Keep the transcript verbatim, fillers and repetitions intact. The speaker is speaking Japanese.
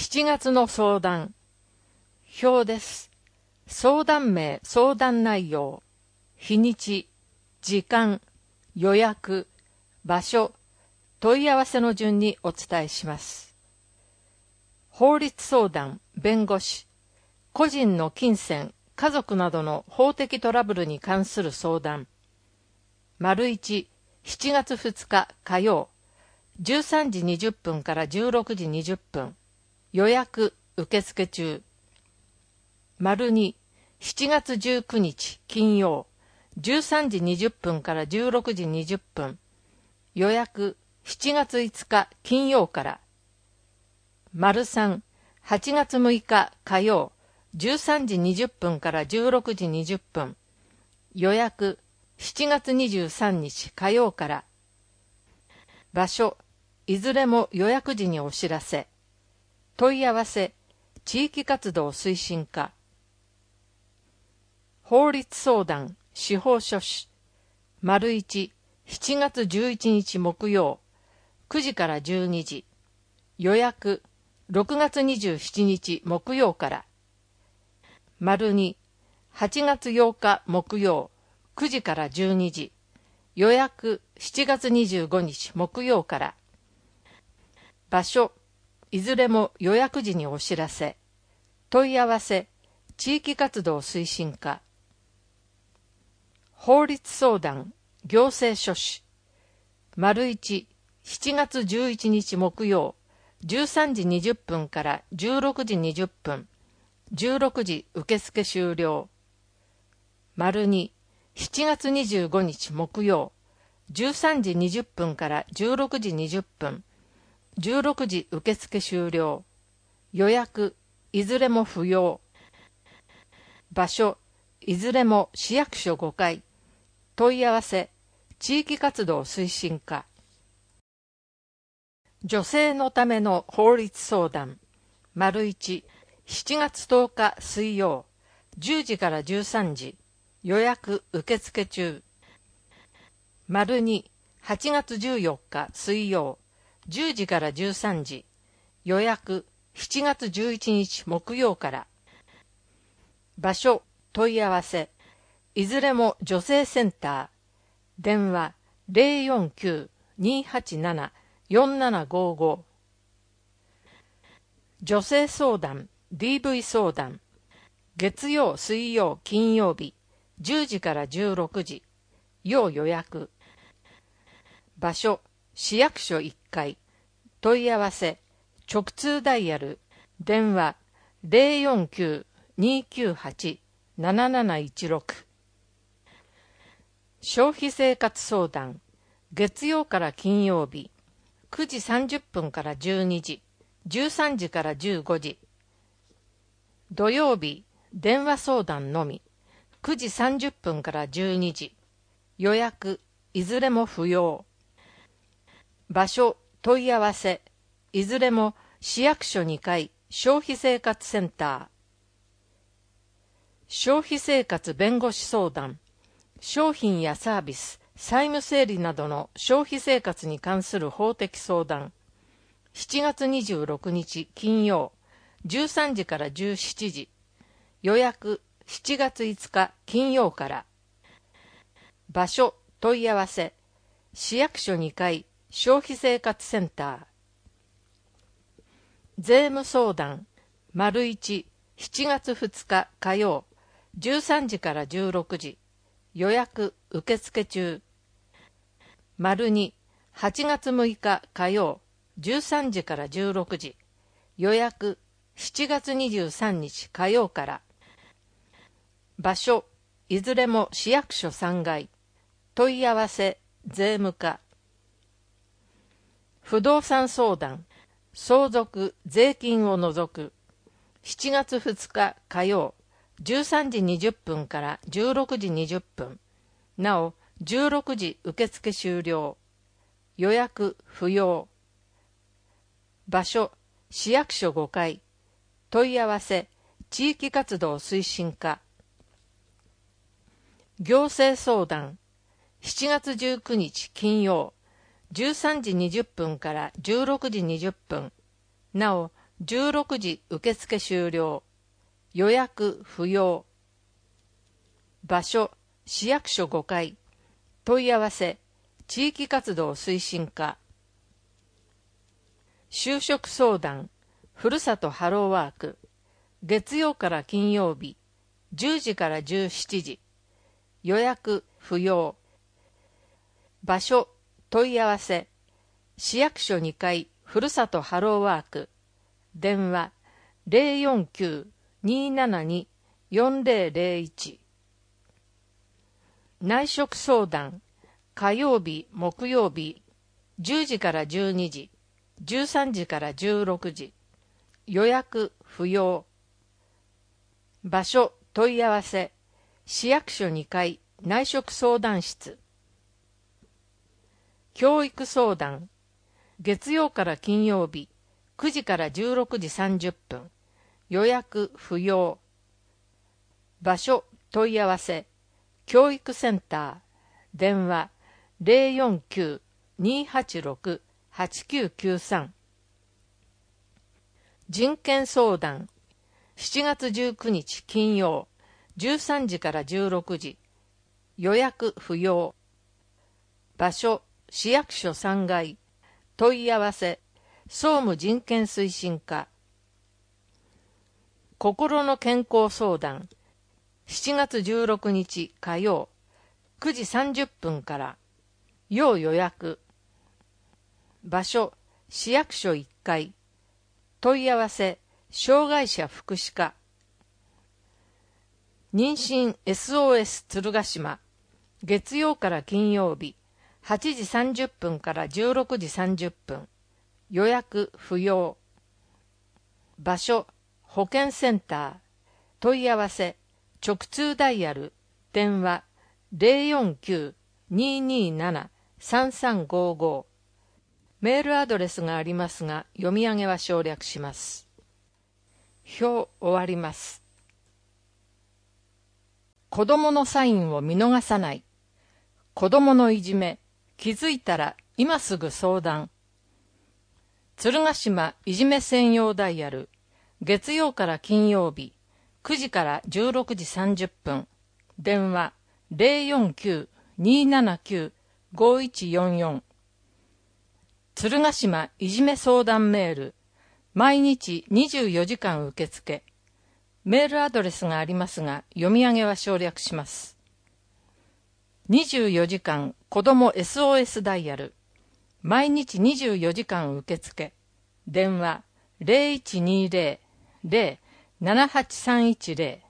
しちがつの相談。表です。相談名、相談内容、日にち、時間、予約、場所、問い合わせの順にお伝えします。法律相談、弁護士、個人の金銭、家族などの法的トラブルに関する相談。丸一、しちがつふつか火曜、じゅうさんじにじゅっぷんからじゅうろくじにじゅっぷん、予約受付中。丸に、しちがつじゅうくにち金曜、じゅうさんじにじゅっぷんからじゅうろくじにじゅっぷん、予約しちがついつか金曜から。丸さん、はちがつむいか火曜、じゅうさんじにじゅっぷんからじゅうろくじにじゅっぷん、予約しちがつにじゅうさんにち火曜から。場所、いずれも予約時にお知らせ。問い合わせ、地域活動推進課。法律相談、司法書士。丸一、しちがつじゅういちにち木曜、くじからじゅうにじ。予約、ろくがつにじゅうしちにち木曜から。丸二、はちがつようか木曜、くじからじゅうにじ。予約、しちがつにじゅうごにち木曜から。場所、いずれも予約時にお知らせ。問い合わせ、地域活動推進課。法律相談、行政書士。丸一、しちがつじゅういちにち木曜、じゅうさんじにじゅっぷんからじゅうろくじにじゅっぷん、じゅうろくじ受付終了。丸二、しちがつにじゅうごにち木曜、じゅうさんじにじゅっぷんからじゅうろくじにじゅっぷん、じゅうろくじ受付終了。予約、いずれも不要。場所、いずれも市役所ごかい。問い合わせ、地域活動推進課。女性のための法律相談。丸一、しちがつとおか水曜、じゅうじからじゅうさんじ。予約受付中。丸二、はちがつじゅうよっか水曜、じゅうじからじゅうさんじ。予約しちがつじゅういちにち木曜から。場所、問い合わせ、いずれも女性センター。電話 ゼロよんきゅう にーはちなな よんななごご。女性相談、ディーブイ 相談。月曜、水曜、金曜日、じゅうじからじゅうろくじ。要予約。場所、市役所いっかい。問い合わせ、直通ダイヤル、電話 ゼロよんきゅう にーきゅうはち なななないちろく。消費生活相談、月曜から金曜日、くじさんじゅっぷんからじゅうにじ、じゅうさんじからじゅうごじ。土曜日、電話相談のみ、くじさんじゅっぷんからじゅうにじ。予約、いずれも不要。場所、問い合わせ、いずれも市役所にかい、消費生活センター。消費生活弁護士相談。商品やサービス、債務整理などの消費生活に関する法的相談。しちがつにじゅうろくにち金曜、じゅうさんじからじゅうしちじ。予約しちがついつか金曜から。場所、問い合わせ、市役所にかい、消費生活センター。税務相談、丸一、しちがつふつか火曜、じゅうさんじからじゅうろくじ。予約受付中。丸二、はちがつむいか火曜、じゅうさんじからじゅうろくじ。予約しちがつにじゅうさんにち火曜から。場所、いずれも市役所さんがい。問い合わせ、税務課。不動産相談、相続、税金を除く。しちがつふつか火曜、じゅうさんじにじゅっぷんからじゅうろくじにじゅっぷん。なお、じゅうろくじ受付終了。予約不要。場所、市役所ごかい。問い合わせ、地域活動推進課。行政相談、しちがつじゅうくにち金曜、じゅうさんじにじゅっぷんからじゅうろくじにじゅっぷん。なお、 じゅうろくじ受付終了。予約不要。場所、市役所ごかい。問い合わせ、地域活動推進課。就職相談、ふるさとハローワーク。月曜から金曜日、じゅうじからじゅうしちじ。予約不要。場所、問い合わせ、市役所にかい、ふるさとハローワーク。電話 ゼロよんきゅう にーななに よんゼロゼロいち。内職相談、火曜日、木曜日、じゅうじからじゅうにじ、じゅうさんじからじゅうろくじ。予約不要。場所、問い合わせ、市役所にかい、内職相談室。教育相談、月曜から金曜日、くじからじゅうろくじさんじゅっぷん。予約不要。場所、問い合わせ、教育センター。電話 ゼロよんきゅう にーはちろく はちきゅうきゅうさん。人権相談、しちがつじゅうくにち金曜、じゅうさんじからじゅうろくじ。予約不要。場所、市役所さんがい。問い合わせ、総務人権推進課。心の健康相談、しちがつじゅうろくにち火曜、くじさんじゅっぷんから。要予約。場所、市役所いっかい。問い合わせ、障害者福祉課。妊娠 エスオーエス 鶴ヶ島。月曜から金曜日、はちじさんじゅっぷんからじゅうろくじさんじゅっぷん。予約不要。場所、保健センター。問い合わせ、直通ダイヤル。電話 ゼロよんきゅう にーにーなな さんさんごご。メールアドレスがありますが、読み上げは省略します。表終わります。子供のサインを見逃さない。子供のいじめ、気づいたら今すぐ相談。鶴ヶ島いじめ専用ダイヤル。月曜から金曜日、くじからじゅうろくじさんじゅっぷん。電話 ゼロよんきゅう にーななきゅう ごいちよんよん。鶴ヶ島いじめ相談メール。毎日にじゅうよじかん受付。メールアドレスがありますが、読み上げは省略します。にじゅうよじかん子ども エスオーエス ダイヤル。毎日にじゅうよじかん受付。電話 ゼロいちにーゼロ ゼロ ななはちさんいちゼロ。